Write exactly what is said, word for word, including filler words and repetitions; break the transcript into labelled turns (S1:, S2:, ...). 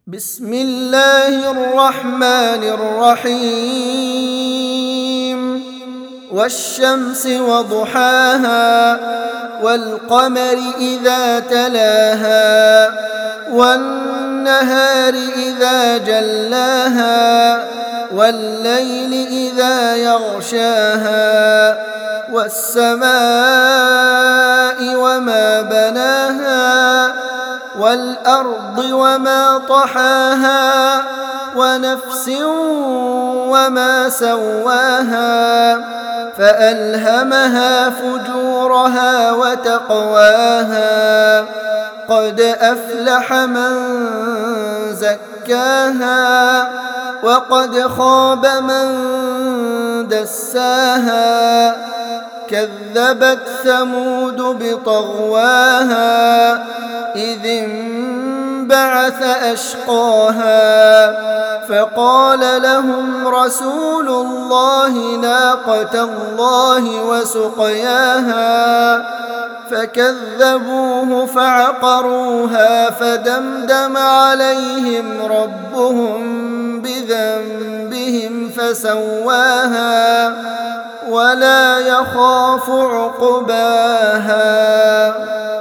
S1: بسم الله الرحمن الرحيم والشمس وضحاها والقمر إذا تلاها والنهار إذا جلاها والليل إذا يغشاها والسماء وما بناها والأرض وما طحاها ونفس وما سواها فألهمها فجورها وتقواها قد أفلح من زكاها وقد خاب من دساها كذبت ثمود بطغواها إذ انبعث أشقاها فقال لهم رسول الله ناقة الله وسقياها فكذبوه فعقروها فدمدم عليهم ربهم بذنبهم فسواها ولا يخاف عقباها.